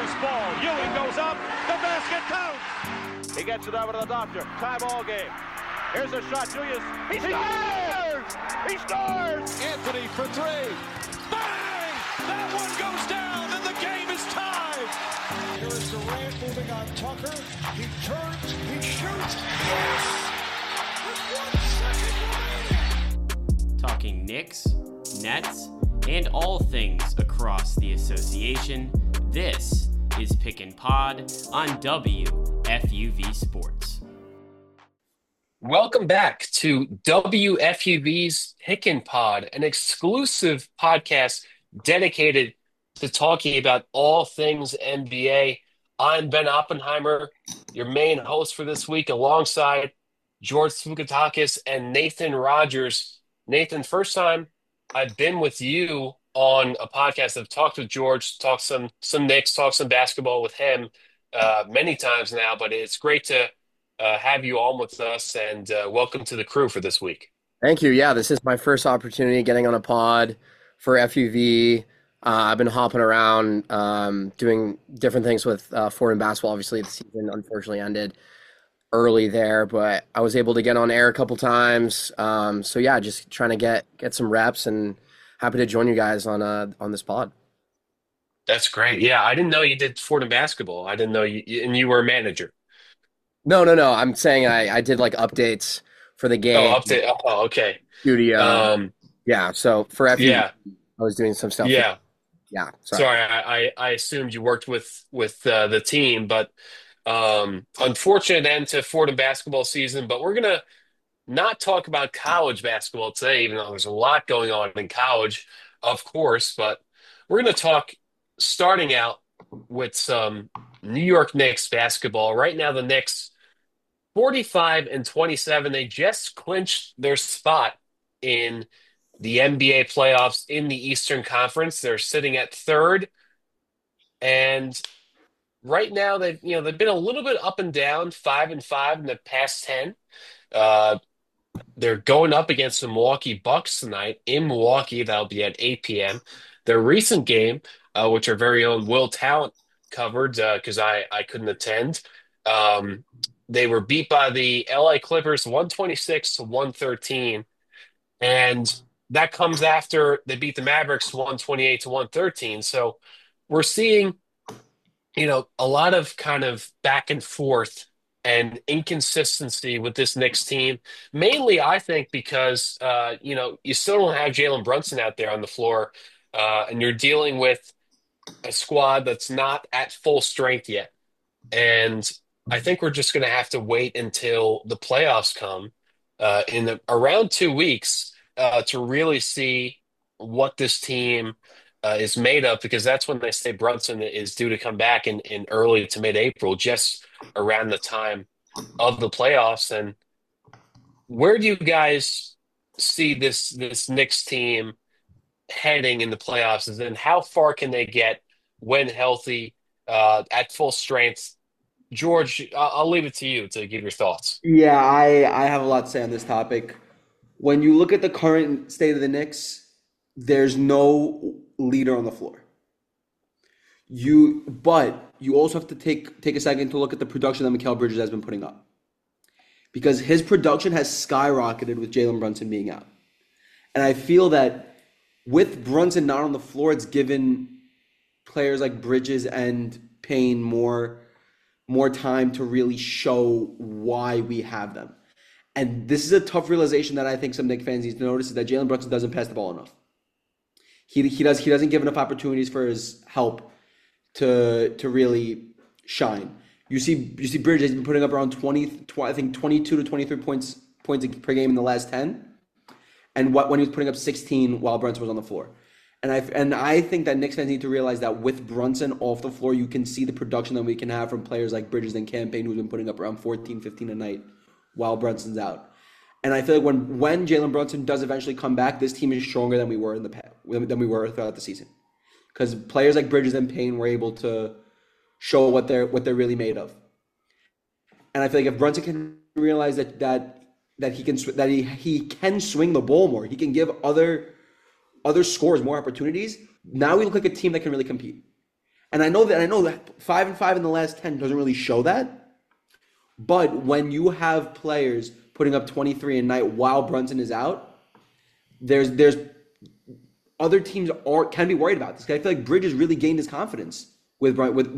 loose ball. Ewing goes up. The basket counts. He gets it over to the doctor. Tie ball game. Here's a shot. Julius. He scores! He scores! Anthony for three. Bang! That one goes down, and the game is tied. Here is Durant moving on Tucker. He turns. He shoots. Yes! With 1 second remaining. Talking Knicks, Nets, and all things across the association, this is Pick and Pod on WFUV Sports. Welcome back to WFUV's Pick and Pod, an exclusive podcast dedicated to talking about all things NBA. I'm Ben Oppenheimer, your main host for this week, alongside George Fukatakis and Nathan Rogers. Nathan, first time I've been with you on a podcast. I've talked with George, talked some Knicks, talked some basketball with him many times now, but it's great to have you on with us, and welcome to the crew for this week. Thank you. Yeah, this is my first opportunity getting on a pod for FUV. I've been hopping around doing different things with Fordham basketball. Obviously, the season unfortunately ended early there, but I was able to get on air a couple times. So yeah, just trying to get some reps, and happy to join you guys on this pod. That's great. Yeah, I didn't know you did Fordham basketball. I didn't know you were a manager. No. I'm saying I did like updates for the game. Oh, update. Oh, okay. Studio. Yeah. So for FUV, Yeah. I was doing some stuff. Yeah. Yeah. Sorry, I assumed you worked with the team, but unfortunate end to Fordham basketball season. But we're gonna not talk about college basketball today, even though there's a lot going on in college, of course. But we're gonna talk starting out with some New York Knicks basketball. Right now, the Knicks 45-27. They just clinched their spot in the NBA playoffs in the Eastern Conference. They're sitting at third, and right now they've been a little bit up and down, 5-5 in the past 10. They're going up against the Milwaukee Bucks tonight in Milwaukee. That'll be at 8 p.m. Their recent game, which our very own Will Talent covered because I couldn't attend. They were beat by the LA Clippers 126-113, and that comes after they beat the Mavericks 128-113. So we're seeing, a lot of kind of back and forth and inconsistency with this Knicks team. Mainly, I think, because, you still don't have Jalen Brunson out there on the floor, and you're dealing with a squad that's not at full strength yet. And I think we're just going to have to wait until the playoffs come in around 2 weeks to really see what this team is made of, because that's when they say Brunson is due to come back in early to mid-April, just around the time of the playoffs. And where do you guys see this Knicks team heading in the playoffs, and then how far can they get when healthy at full strength? George, I'll leave it to you to give your thoughts. Yeah, I have a lot to say on this topic. When you look at the current state of the Knicks, there's no leader on the floor. But you also have to take a second to look at the production that Mikal Bridges has been putting up, because his production has skyrocketed with Jalen Brunson being out. And I feel that with Brunson not on the floor, it's given players like Bridges and Payne more time to really show why we have them. And this is a tough realization that I think some Knicks fans need to notice, is that Jalen Brunson doesn't pass the ball enough. He doesn't give enough opportunities for his help to really shine. You see Bridges has been putting up around 22 to 23 points per game in the last 10. And when he was putting up 16 while Brunson was on the floor. And I think that Knicks fans need to realize that with Brunson off the floor, you can see the production that we can have from players like Bridges and Cam Payne, who's been putting up around 14, 15 a night while Brunson's out. And I feel like when Jalen Brunson does eventually come back, this team is stronger than we were in the past, than we were throughout the season, because players like Bridges and Payne were able to show what they're really made of. And I feel like if Brunson can realize that he can swing the ball more, he can give other scorers more opportunities. Now we look like a team that can really compete. And I know that 5-5 in the last 10 doesn't really show that. But when you have players putting up 23 a night while Brunson is out, there's other teams can be worried about this. I feel like Bridges really gained his confidence with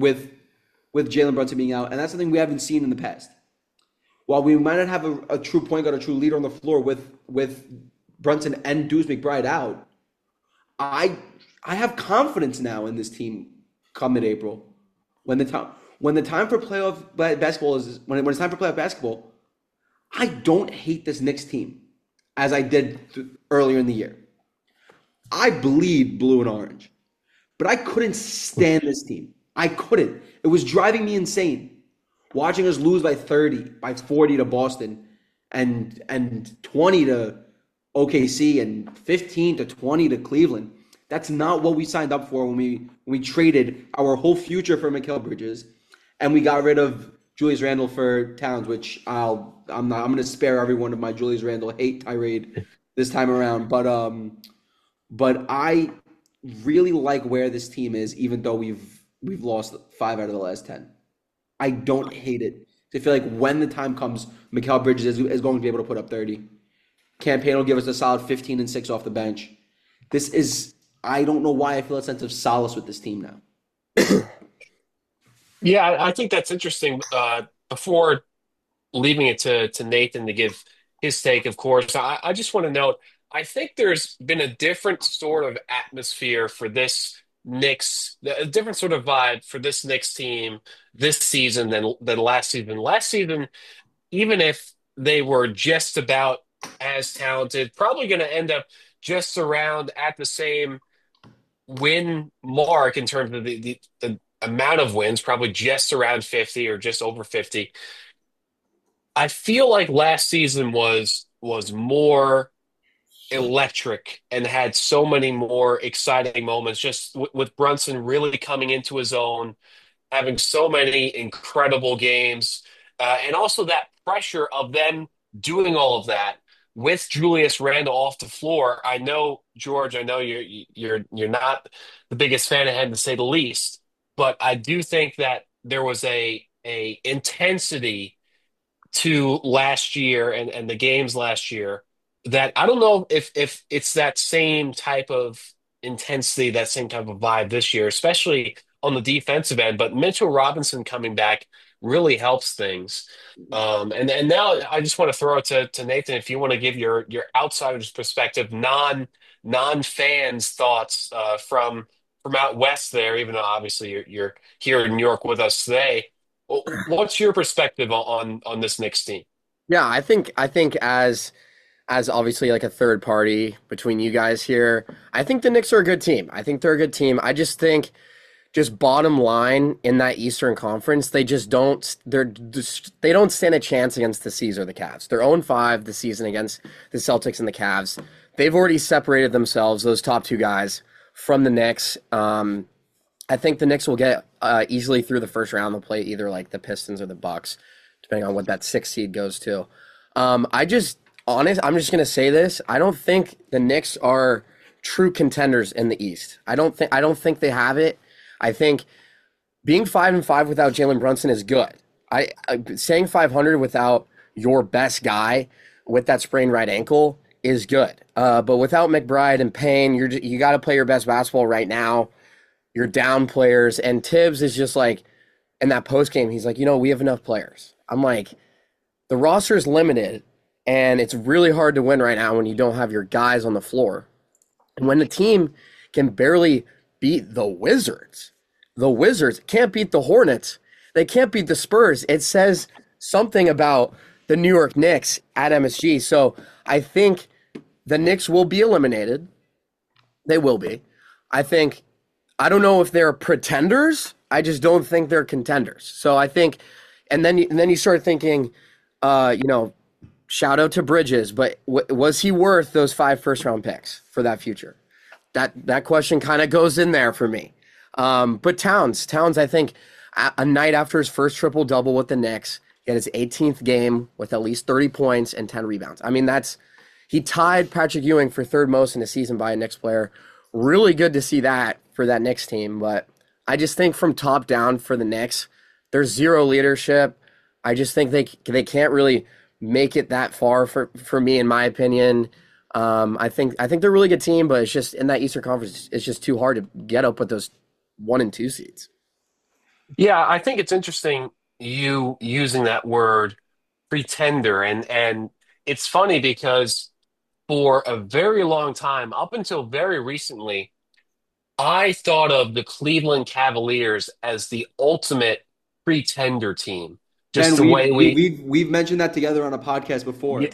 Jalen Brunson being out, and that's something we haven't seen in the past. While we might not have a true point guard, a true leader on the floor with Brunson and Deuce McBride out, I have confidence now in this team come mid-April. When the time for playoff basketball is when it's time for playoff basketball, I don't hate this Knicks team as I did earlier in the year. I bleed blue and orange, but I couldn't stand this team. I couldn't. It was driving me insane. Watching us lose by 30, by 40 to Boston, and 20 to OKC, and 15 to 20 to Cleveland. That's not what we signed up for when we traded our whole future for Mikal Bridges, and we got rid of Julius Randle for Towns, which I'm going to spare everyone of my Julius Randle hate tirade this time around. But I really like where this team is, even though we've lost 5 out of the last 10. I don't hate it. I feel like when the time comes, Mikal Bridges is going to be able to put up 30. Campaign will give us a solid 15 and 6 off the bench. This is, I don't know why I feel a sense of solace with this team now. Yeah, I think that's interesting. Before leaving it to Nathan to give his take, of course, I just want to note, I think there's been a different sort of atmosphere for this Knicks, a different sort of vibe for this Knicks team this season than last season. Last season, even if they were just about as talented, probably going to end up just around at the same win mark in terms of the amount of wins, probably just around 50 or just over 50. I feel like last season was more electric and had so many more exciting moments just with Brunson really coming into his own, having so many incredible games, and also that pressure of them doing all of that with Julius Randle off the floor. I know, George, I know you're not the biggest fan of him, to say the least, but I do think that there was a intensity to last year and the games last year that I don't know if it's that same type of intensity, that same type of vibe this year, especially on the defensive end. But Mitchell Robinson coming back really helps things. And now I just want to throw it to Nathan, if you want to give your outsider's perspective, non-fans thoughts from out west there, even though obviously you're here in New York with us today. What's your perspective on this Knicks team? Yeah, I think as obviously like a third party between you guys here, I think the Knicks are a good team. I think they're a good team. I just think, just bottom line in that Eastern Conference, they don't stand a chance against the C's or the Cavs. They're 0-5 this season against the Celtics and the Cavs. They've already separated themselves, those top two guys, from the Knicks. I think the Knicks will get easily through the first round. They'll play either like the Pistons or the Bucks, depending on what that 6th seed goes to. I'm just going to say this. I don't think the Knicks are true contenders in the East. I don't think they have it. I think being 5-5 without Jalen Brunson is good. Saying 500 without your best guy with that sprained right ankle is good. But without McBride and Payne, you got to play your best basketball right now. You're down players, and Tibbs is just like, in that post game, he's like, we have enough players. I'm like, the roster is limited, and it's really hard to win right now when you don't have your guys on the floor. And when the team can barely beat the Wizards can't beat the Hornets, they can't beat the Spurs. It says something about the New York Knicks at MSG. So I think the Knicks will be eliminated. They will be. I don't know if they're pretenders. I just don't think they're contenders. So I think, and then you start thinking, shout out to Bridges, but was he worth those 5 first-round picks for that future? That question kind of goes in there for me. But Towns, I think a night after his first triple-double with the Knicks, he had his 18th game with at least 30 points and 10 rebounds. I mean, he tied Patrick Ewing for third most in the season by a Knicks player. Really good to see that for that Knicks team. But I just think from top down for the Knicks, there's zero leadership. I just think they can't really make it that far for me, in my opinion. I think they're a really good team, but it's just in that Eastern Conference, it's just too hard to get up with those 1 and 2 seeds. Yeah, I think it's interesting you using that word pretender, and it's funny because for a very long time, up until very recently, I thought of the Cleveland Cavaliers as the ultimate pretender team. Just Ben, the way we've mentioned that together on a podcast before.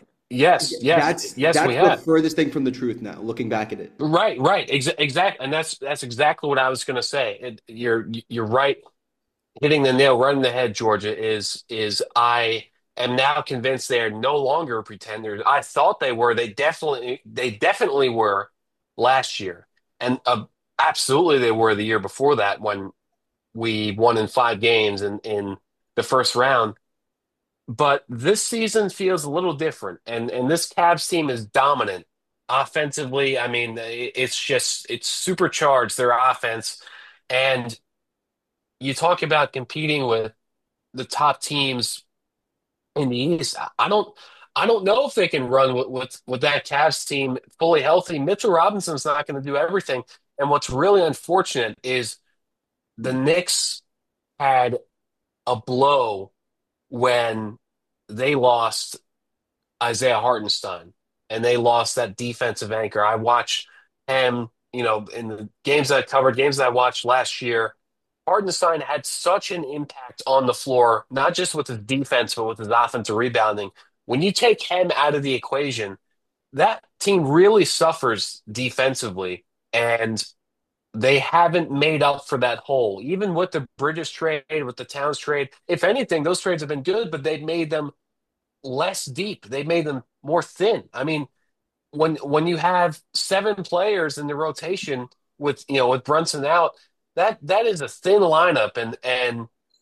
Yes, we The have. furthest thing from the truth now, looking back at it. Right, exactly, and that's exactly what I was going to say. You're right, hitting the nail right in the head, Georgia. Is I am now convinced they are no longer pretenders. I thought they were. They definitely were last year, and absolutely they were the year before that when we won in 5 games in the first round. But this season feels a little different, and this Cavs team is dominant offensively. I mean, it's supercharged their offense, and you talk about competing with the top teams in the East. I don't know if they can run with that Cavs team fully healthy. Mitchell Robinson's not going to do everything, and what's really unfortunate is the Knicks had a blow when they lost Isaiah Hartenstein and they lost that defensive anchor. I watched him, in the games that I covered, games that I watched last year. Hartenstein had such an impact on the floor, not just with his defense, but with his offensive rebounding. When you take him out of the equation, that team really suffers defensively, and they haven't made up for that hole. Even with the Bridges trade, with the Towns trade, if anything, those trades have been good, but they've made them less deep. They made them more thin. I mean, when you have 7 players in the rotation with Brunson out, that is a thin lineup, and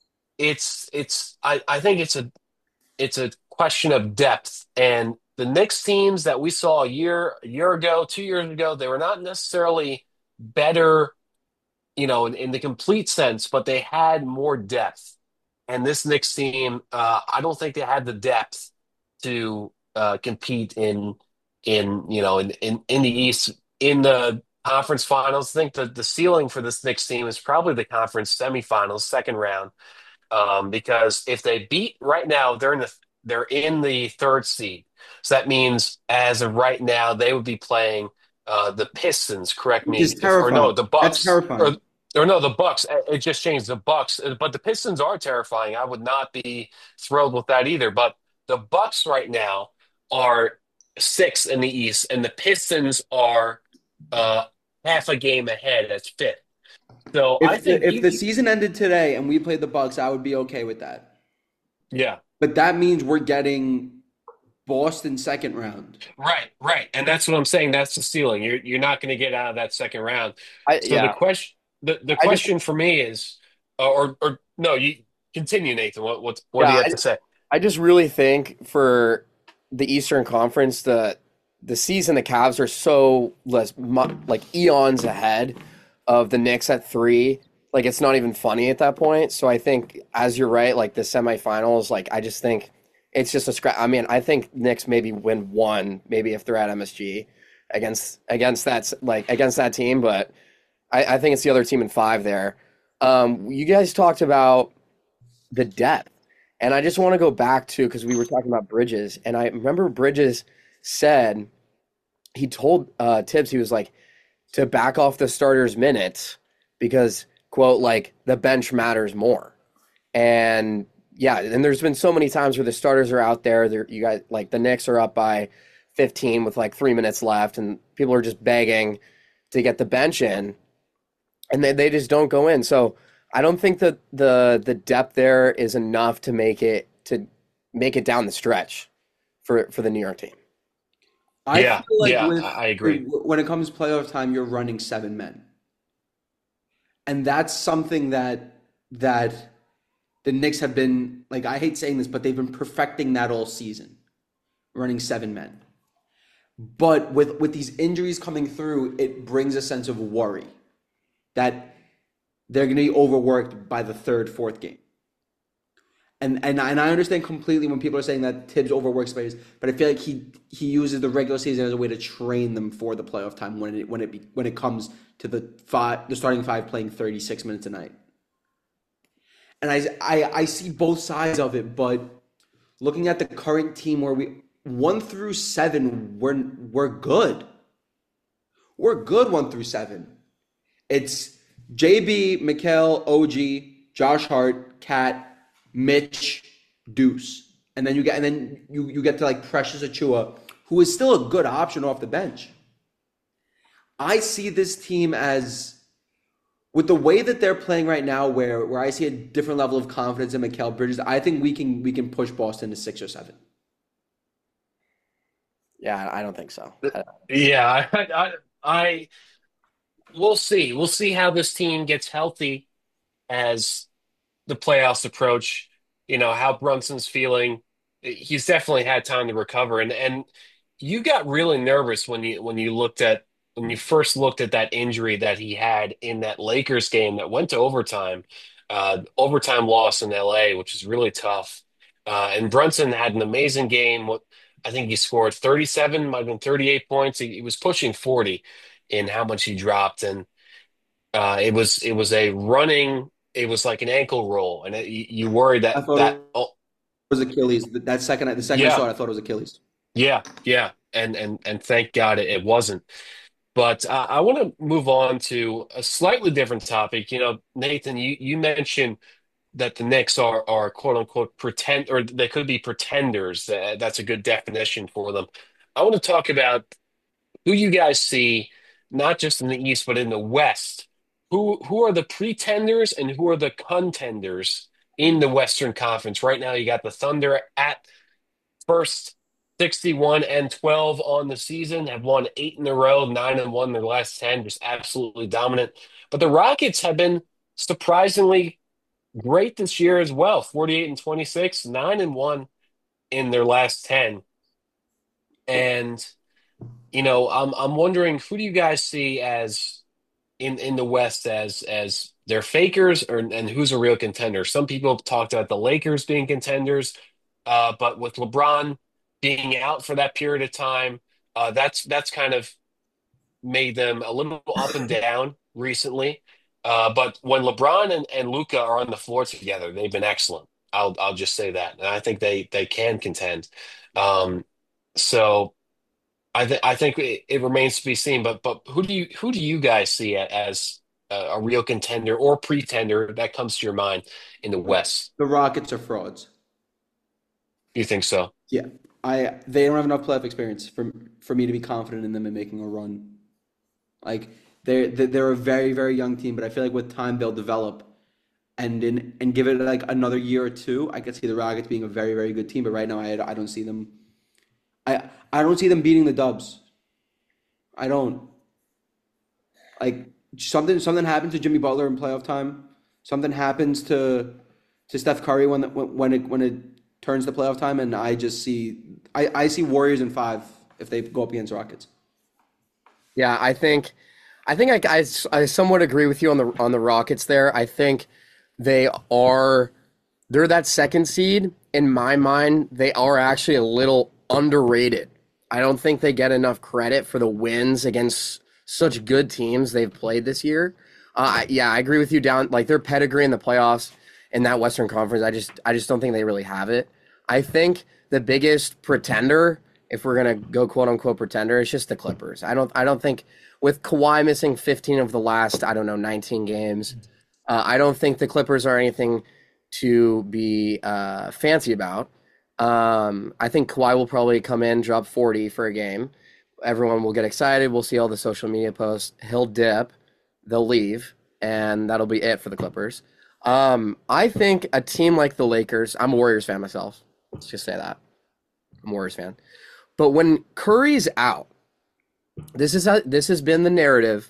I think it's a question of depth. And the Knicks teams that we saw a year ago, 2 years ago, they were not necessarily better, in the complete sense, but they had more depth. And this Knicks team, I don't think they had the depth to compete in the East in the conference finals. I think the ceiling for this Knicks team is probably the conference semifinals, second round. Because if they beat right now, they're in the third seed. So that means as of right now, they would be playing the Pistons. Correct Which me, is terrifying. or no, the That's Bucks, terrifying. or no, the Bucks. It just changed, the Bucks, but the Pistons are terrifying. I would not be thrilled with that either. But the Bucks right now are sixth in the East, and the Pistons are uh, half a game ahead as fifth. So I think If the season ended today and we played the Bucks, I would be okay with that. yeah. But that means we're getting Boston second round. Right, and that's what I'm saying. That's the ceiling. You're not going to get out of that second round. So the Yeah, question, the I just question for me is, or no, you continue, Nathan. What do yeah, you have to say? I just really think for the Eastern Conference, the season the Cavs are so like eons ahead of the Knicks at 3. Like it's not even funny at that point. So I think, as you're right, like the semifinals, like I just think it's just a scrap. I mean, I think Knicks maybe win 1, maybe if they're at MSG against that team, but I think it's the other team in 5 there. You guys talked about the depth. And I just want to go back to, because we were talking about Bridges, and I remember Bridges said, he told Tibbs, he was like, to back off the starters' minutes because, quote, like the bench matters more. And yeah, and there's been so many times where the starters are out there, you guys, like the Knicks are up by 15 with like 3 minutes left, and people are just begging to get the bench in, and they just don't go in. So I don't think that the depth there is enough to make it down the stretch for the New York team. I Yeah, feel like yeah, I agree. when it comes to playoff time, you're running 7 men. And that's something that the Knicks have been, like, I hate saying this, but they've been perfecting that all season, running 7 men. But with these injuries coming through, it brings a sense of worry that they're going to be overworked by the third, fourth game. And I understand completely when people are saying that Tibbs overworks players, but I feel like he uses the regular season as a way to train them for the playoff time when it comes to the starting five playing 36 minutes a night. And I see both sides of it, but looking at the current team where we 1 through 7, we're good. We're good 1 through 7. It's JB, Mikal, OG, Josh Hart, Cat, Mitch, Deuce, and then you get to like Precious Achiuwa, who is still a good option off the bench. I see this team as, with the way that they're playing right now, where I see a different level of confidence in Mikal Bridges. I think we can push Boston to 6 or 7. Yeah, I don't think so. Yeah, I we'll see. We'll see how this team gets healthy as the playoffs approach. You know how Brunson's feeling. He's definitely had time to recover, and you got really nervous when you first looked at that injury that he had in that Lakers game that went to overtime, overtime loss in LA, which is really tough. And Brunson had an amazing game. I think he scored 37, might have been 38 points. He was pushing 40 in how much he dropped, and it was a running. It was like an ankle roll, and you worried I that thought that. it was Achilles. The second I saw it, I thought it was Achilles. Yeah, and thank God it wasn't. But I want to move on to a slightly different topic. You know, Nathan, you mentioned that the Knicks are quote unquote pretend, or they could be pretenders. That's a good definition for them. I want to talk about who you guys see, not just in the East, but in the West. Who are the pretenders and who are the contenders in the Western Conference? Right now, you got the Thunder at first, 61-12 on the season, have won 8 in a row, 9-1 in their last 10, just absolutely dominant. But the Rockets have been surprisingly great this year as well, 48-26, 9-1 in their last 10. And I'm wondering, who do you guys see as in the West as their fakers, and who's a real contender? Some people have talked about the Lakers being contenders, but with LeBron being out for that period of time, that's kind of made them a little up and down recently. But when LeBron and Luka are on the floor together, they've been excellent. I'll just say that, and I think they can contend. So I think it remains to be seen. But who do you guys see as a real contender or pretender that comes to your mind in the West? The Rockets are frauds. You think so? Yeah, they don't have enough playoff experience for me to be confident in them in making a run. Like they're a very, very young team, but I feel like with time they'll develop, and give it like another year or two, I could see the Rockets being a very, very good team. But right now, I don't see them. I don't see them beating the Dubs. I don't. Like something happens to Jimmy Butler in playoff time. Something happens to Steph Curry when it turns to playoff time, and I see Warriors in 5 if they go up against Rockets. Yeah, I think I somewhat agree with you on the Rockets there. I think they're that second seed. In my mind, they are actually a little underrated. I don't think they get enough credit for the wins against such good teams they've played this year. Yeah, I agree with you down like their pedigree in the playoffs in that Western Conference. I just don't think they really have it. I think the biggest pretender, if we're gonna go quote unquote pretender, is just the Clippers. I don't think, with Kawhi missing 15 of the last 19 games, I don't think the Clippers are anything to be fancy about. I think Kawhi will probably come in, drop 40 for a game. Everyone will get excited. We'll see all the social media posts. He'll dip, they'll leave, and that'll be it for the Clippers. I think a team like the Lakers, I'm a Warriors fan myself. Let's just say that. I'm a Warriors fan. But when Curry's out, this has been the narrative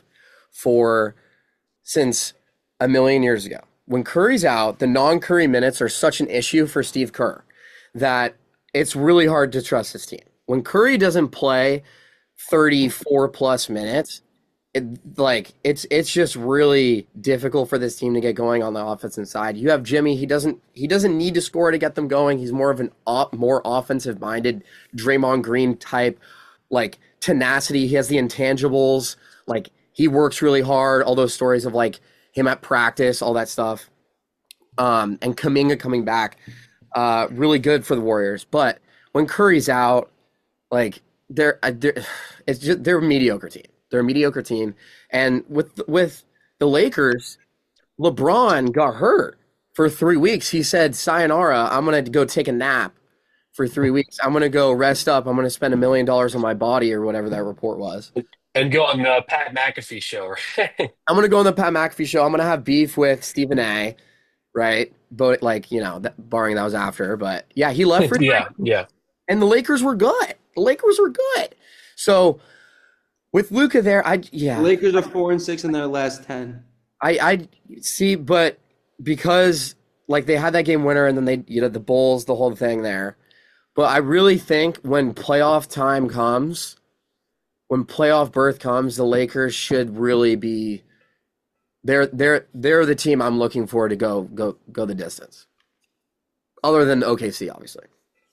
since a million years ago. When Curry's out, the non-Curry minutes are such an issue for Steve Kerr that it's really hard to trust his team. When Curry doesn't play 34 plus minutes, it's just really difficult for this team to get going on the offensive side. You have Jimmy. He doesn't need to score to get them going. He's more of an more offensive minded Draymond Green type, like tenacity. He has the intangibles. Like he works really hard. All those stories of like him at practice, all that stuff. And Kuminga coming back, really good for the Warriors. But when Curry's out, like they're a mediocre team. They're a mediocre team. And with the Lakers, LeBron got hurt for 3 weeks. He said, "Sayonara, I'm gonna go take a nap for 3 weeks. I'm gonna go rest up. I'm gonna spend $1 million on my body," or whatever that report was. And go on the Pat McAfee show, right? I'm gonna go on the Pat McAfee show. I'm gonna have beef with Stephen A. Right, but like barring that was after. But yeah, he left for Yeah, yeah. and the Lakers were good. The Lakers were good. So with Luka there, Lakers are 4-6 in their last 10. I see, but because like they had that game winner and then they the Bulls, the whole thing there. But I really think when playoff time comes, when playoff berth comes, the Lakers should really be they're the team I'm looking for to go the distance. Other than OKC, obviously.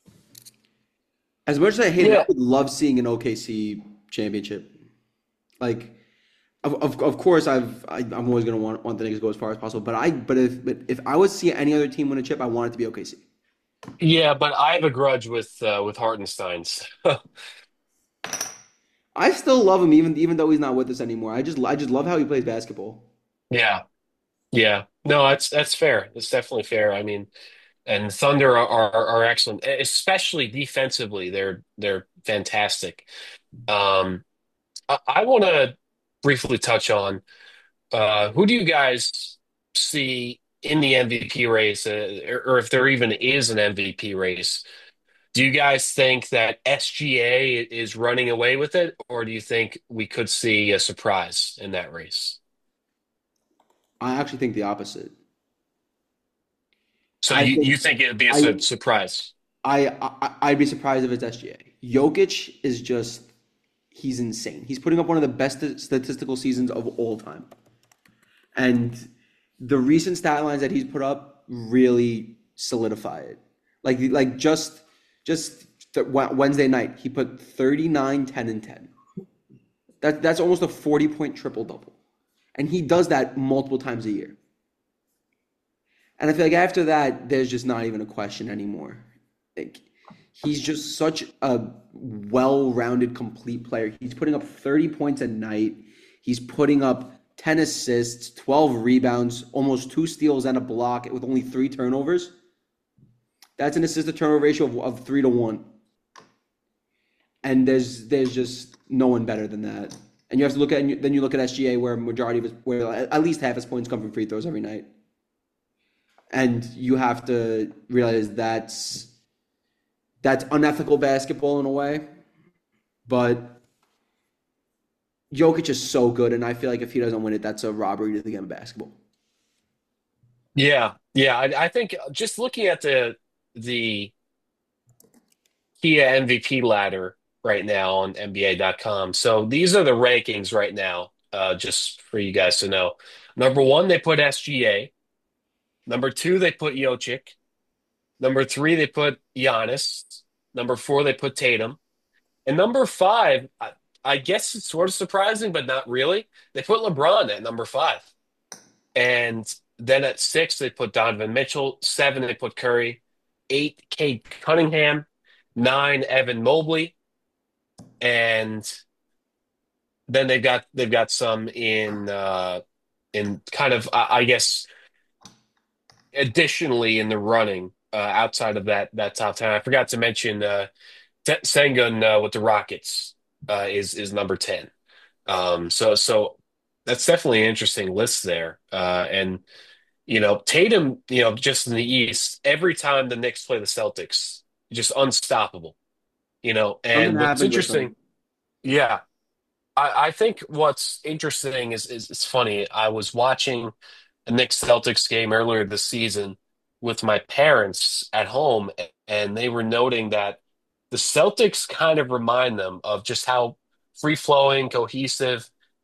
As much as I hate it, I would love seeing an OKC championship. Like, of course, I'm always gonna want the Knicks to go as far as possible. But if I was to see any other team win a chip, I want it to be OKC. Yeah, but I have a grudge with Hartenstein's. I still love him even though he's not with us anymore. I just love how he plays basketball. Yeah, yeah. No, that's fair. That's definitely fair. I mean, and Thunder are excellent, especially defensively. They're fantastic. Um, I want to briefly touch on who do you guys see in the MVP race, or if there even is an MVP race? Do you guys think that SGA is running away with it, or do you think we could see a surprise in that race? I actually think the opposite. So I you think think it'd be a I surprise? I'd be surprised if it's SGA. Jokic is just he's insane. He's putting up one of the best statistical seasons of all time. And the recent stat lines that he's put up really solidify it. Like Wednesday night, he put 39, 10, and 10. That's almost a 40-point triple-double. And he does that multiple times a year. And I feel like after that, there's just not even a question anymore. Like, he's just such a well-rounded, complete player. He's putting up 30 points a night. He's putting up 10 assists, 12 rebounds, almost 2 steals and a block with only 3 turnovers. That's an assist-to-turnover ratio of 3 to 1. And there's just no one better than that. And you have to look at SGA where at least half his points come from free throws every night. And you have to realize that's unethical basketball in a way. But Jokic is so good, and I feel like if he doesn't win it, that's a robbery to the game of basketball. Yeah, yeah. I think just looking at the Kia MVP ladder right now on NBA.com. So these are the rankings right now, just for you guys to know. Number 1, they put SGA. Number 2, they put Jokic. Number 3, they put Giannis. Number 4, they put Tatum. And number 5, I guess it's sort of surprising, but not really. They put LeBron at number 5. And then at 6, they put Donovan Mitchell. 7, they put Curry. 8, Cade Cunningham. 9, Evan Mobley. And then they've got some in kind of I guess additionally in the running outside of that top 10. I forgot to mention Sengun with the Rockets is number 10. So that's definitely an interesting list there. And Tatum, just in the East, every time the Knicks play the Celtics, just unstoppable. And Something what's happened with him. interesting, yeah, I think what's interesting is it's funny. I was watching a Knicks Celtics game earlier this season with my parents at home, and they were noting that the Celtics kind of remind them of just how free flowing, cohesive,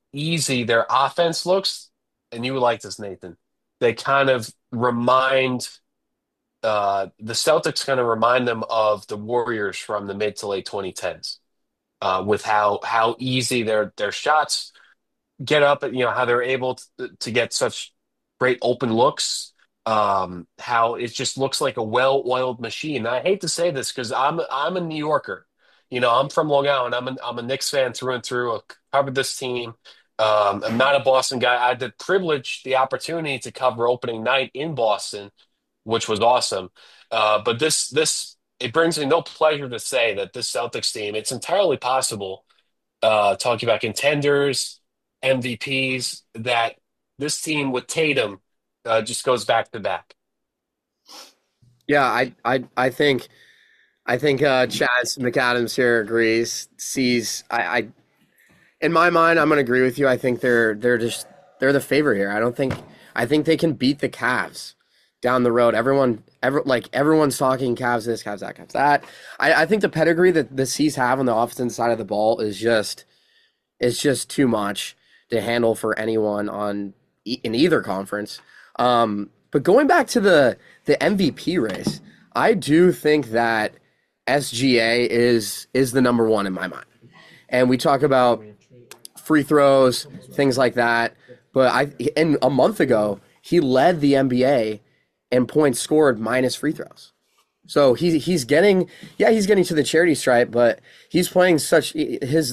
easy their offense looks, and you would like this, Nathan. They kind of remind the Celtics kind of remind them of the Warriors from the mid to late 2010s, with how easy their shots get up, and how they're able to get such great open looks. How it just looks like a well-oiled machine. And I hate to say this because I'm a New Yorker. I'm from Long Island. I'm a Knicks fan through and through. I covered this team. I'm not a Boston guy. I had the opportunity to cover opening night in Boston, which was awesome. But this it brings me no pleasure to say that this Celtics team, it's entirely possible, talking about contenders, MVPs, that this team with Tatum just goes back to back. Yeah, I think Chaz McAdams here agrees. Sees I in my mind, I'm gonna agree with you. I think they're the favorite here. I think they can beat the Cavs down the road. Everyone's talking Cavs this, Cavs that, Cavs that. I think the pedigree that the C's have on the offensive side of the ball is just too much to handle for anyone in either conference. But going back to the MVP race, I do think that SGA is the number one in my mind. And we talk about free throws, things like that. But a month ago, he led the NBA in points scored minus free throws. So he's getting to the charity stripe, but he's playing his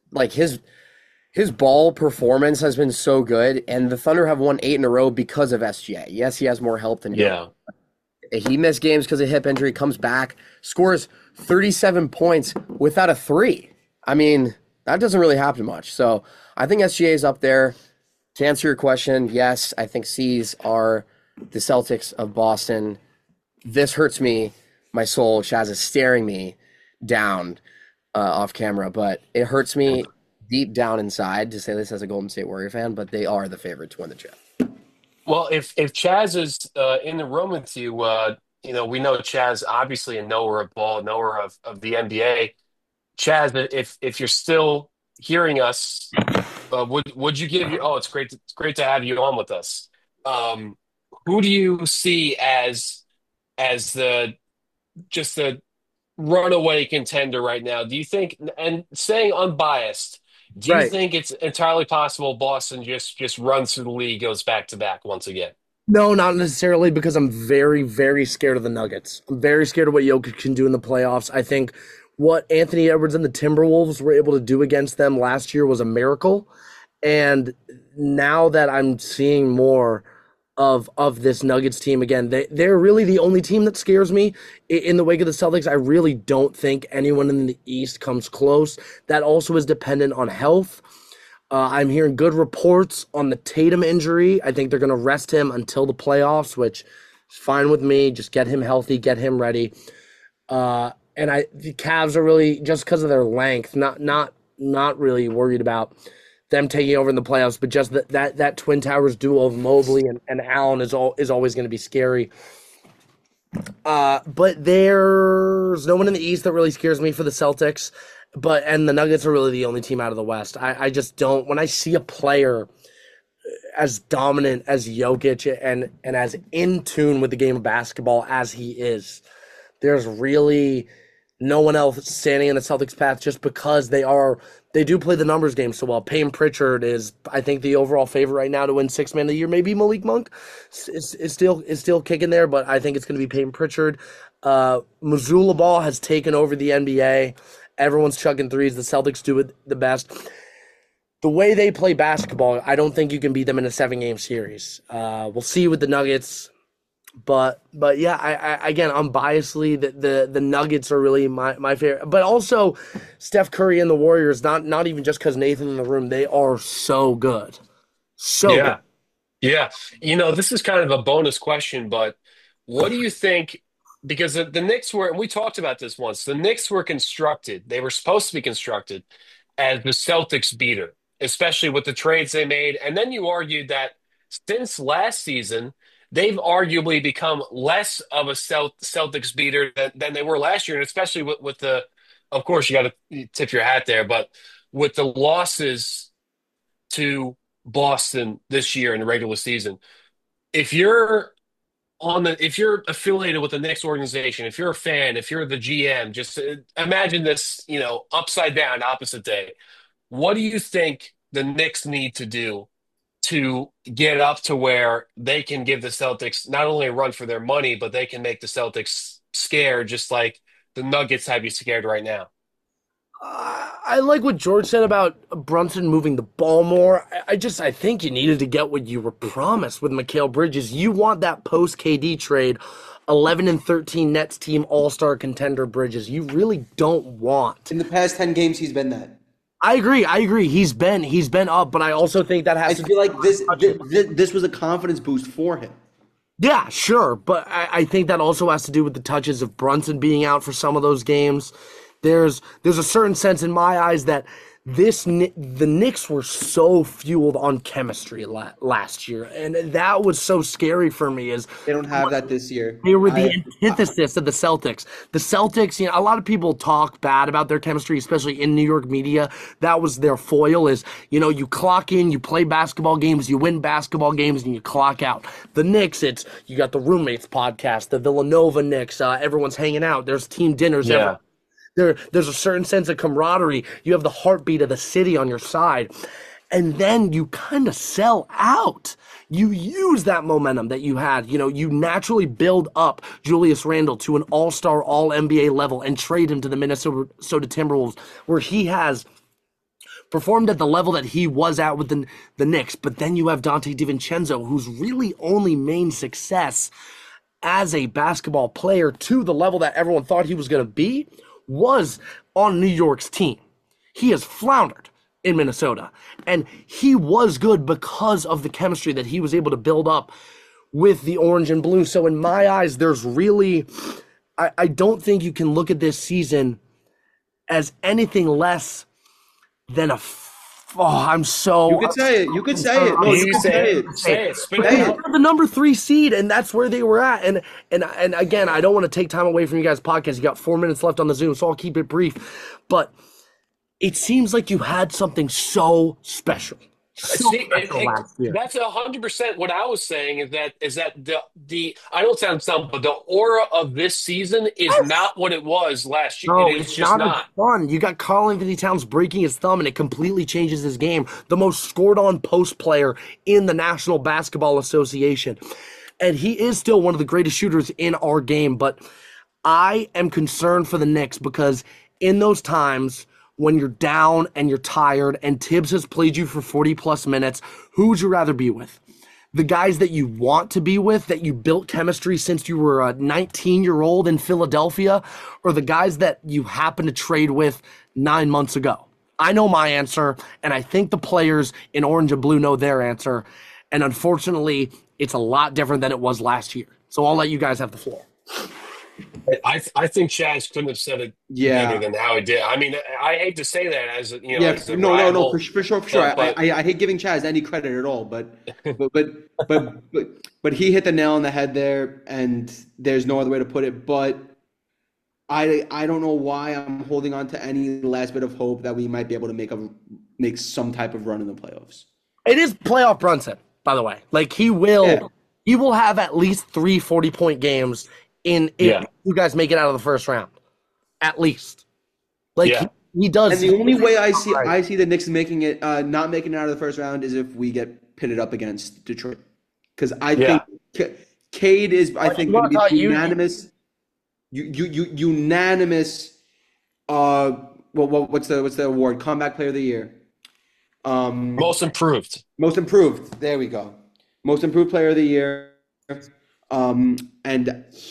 ball performance has been so good, and the Thunder have won 8 in a row because of SGA. Yes, he has more help than him. Yeah. He missed games because of hip injury, comes back, scores 37 points without a 3. I mean, that doesn't really happen much. So I think SGA is up there. To answer your question, yes, I think C's are the Celtics of Boston. This hurts me, my soul. Chaz is staring me down off camera, but it hurts me deep down inside to say this as a Golden State Warrior fan, but they are the favorite to win the chip. Well, if Chaz is in the room with you, we know Chaz obviously a knower of ball, knower of the NBA. Chaz, if you're still hearing us, would you give you? Oh, it's great to have you on with us. Who do you see as the runaway contender right now? Do you think, and saying unbiased, do you think it's entirely possible Boston just runs through the league, goes back to back once again? No, not necessarily, because I'm very, very scared of the Nuggets. I'm very scared of what Jokic can do in the playoffs. I think what Anthony Edwards and the Timberwolves were able to do against them last year was a miracle. And now that I'm seeing more of this Nuggets team again, they're really the only team that scares me in the wake of the Celtics. I really don't think anyone in the East comes close. That also is dependent on health. I'm hearing good reports on the Tatum injury. I think they're going to rest him until the playoffs, which is fine with me. Just get him healthy, get him ready. The Cavs are really, just because of their length, not really worried about them taking over in the playoffs, but just that Twin Towers duo of Mobley and Allen is always going to be scary. But there's no one in the East that really scares me for the Celtics. And the Nuggets are really the only team out of the West. I just don't, when I see a player as dominant as Jokic and as in tune with the game of basketball as he is, there's really no one else standing in the Celtics' path, just because they do play the numbers game so well. Payne Pritchard is, I think, the overall favorite right now to win Sixth Man of the Year. Maybe Malik Monk is still kicking there, but I think it's going to be Payne Pritchard. Mazzulla Ball has taken over the NBA. Everyone's chucking threes. The Celtics do it the best. The way they play basketball, I don't think you can beat them in a 7-game series. We'll see with the Nuggets. But yeah, again, unbiasedly, the Nuggets are really my favorite. But also, Steph Curry and the Warriors, not even just because Nathan in the room, they are so good. So good. Yeah. This is kind of a bonus question, but what do you think? Because the Knicks were, and we talked about this once, the Knicks were constructed. They were supposed to be constructed as the Celtics beater, especially with the trades they made. And then you argued that since last season, they've arguably become less of a Celtics beater than they were last year, and especially with the, of course, you got to tip your hat there, but with the losses to Boston this year in the regular season. If you're if you're affiliated with the Knicks organization, if you're a fan, if you're the GM, just imagine this, upside down, opposite day. What do you think the Knicks need to do to get up to where they can give the Celtics not only a run for their money, but they can make the Celtics scared, just like the Nuggets have you scared right now? I like what George said about Brunson moving the ball more. I think you needed to get what you were promised with Mikal Bridges. You want that post KD trade, 11-13 Nets team all-star contender Bridges. You really don't want. In the past 10 games, he's been that. I agree. He's been up, but I also think that has I feel like this was a confidence boost for him. Yeah, sure, but I think that also has to do with the touches of Brunson being out for some of those games. There's a certain sense in my eyes that the Knicks were so fueled on chemistry last year, and that was so scary for me. Is they don't have that this year? They were the antithesis of the Celtics. The Celtics, a lot of people talk bad about their chemistry, especially in New York media. That was their foil. Is you clock in, you play basketball games, you win basketball games, and you clock out. The Knicks, you got the Roommates podcast, the Villanova Knicks. Everyone's hanging out. There's team dinners. Yeah. There's a certain sense of camaraderie. You have the heartbeat of the city on your side. And then you kind of sell out. You use that momentum that you had. You naturally build up Julius Randle to an all-star, all-NBA level and trade him to the Minnesota Timberwolves, where he has performed at the level that he was at with the Knicks. But then you have Dante DiVincenzo, whose really only main success as a basketball player to the level that everyone thought he was going to be was on New York's team. He has floundered in Minnesota, and he was good because of the chemistry that he was able to build up with the orange and blue. So in my eyes, there's really, I don't think you can look at this season as anything less than I'm so. You could say it. You could say it. No, you could say it. Say it. Spit But it they out. were the number 3 seed, and that's where they were at. And again, I don't want to take time away from you guys' podcast. You got 4 minutes left on the Zoom, so I'll keep it brief. But it seems like you had something so special. See, that's 100% what I was saying. Is that the I don't sound dumb, but the aura of this season is not what it was last year. No, It is it's just not as fun. You got Karl-Anthony Towns breaking his thumb, and it completely changes his game. The most scored-on post player in the National Basketball Association. And he is still one of the greatest shooters in our game. But I am concerned for the Knicks because in those times when you're down and you're tired and Tibbs has played you for 40-plus minutes, who would you rather be with? The guys that you want to be with, that you built chemistry since you were a 19-year-old in Philadelphia, or the guys that you happen to trade with 9 months ago? I know my answer, and I think the players in orange and blue know their answer. And unfortunately, it's a lot different than it was last year. So I'll let you guys have the floor. I think Chaz couldn't have said it better than how he did. I mean, I hate to say that as as a no, rival, for sure. But I hate giving Chaz any credit at all, but he hit the nail on the head there, and there's no other way to put it. But I don't know why I'm holding on to any last bit of hope that we might be able to make some type of run in the playoffs. It is playoff Brunson, by the way. Like he will have at least 3 40-point games if you guys make it out of the first round, at least. He does. And the only way I see the Knicks making it, not making it out of the first round, is if we get pitted up against Detroit, because I think Cade is. I think going to be unanimous. Unanimous. What's the award? Comeback Player of the Year. most improved. Most improved. There we go. Most improved player of the year. And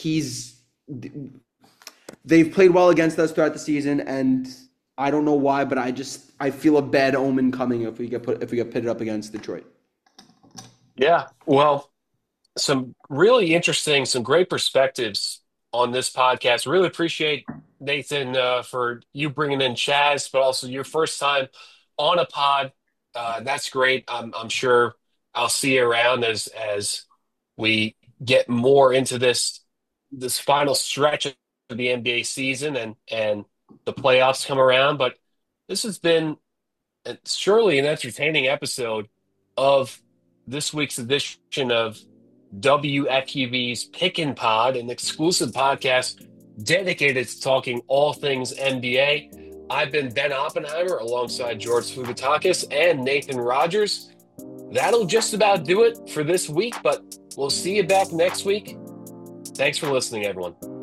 they've played well against us throughout the season, and I don't know why, but I feel a bad omen coming if we get pitted up against Detroit. Yeah, well, some really interesting, some great perspectives on this podcast. Really appreciate, Nathan, for you bringing in Chaz, but also your first time on a pod. That's great. I'm sure I'll see you around as we get more into this final stretch of the NBA season and the playoffs come around. But this has been surely an entertaining episode of this week's edition of WFUV's Pickin' Pod, an exclusive podcast dedicated to talking all things NBA. I've been Ben Oppenheimer alongside George Fugatakis and Nathan Rogers. That'll just about do it for this week, but we'll see you back next week. Thanks for listening, everyone.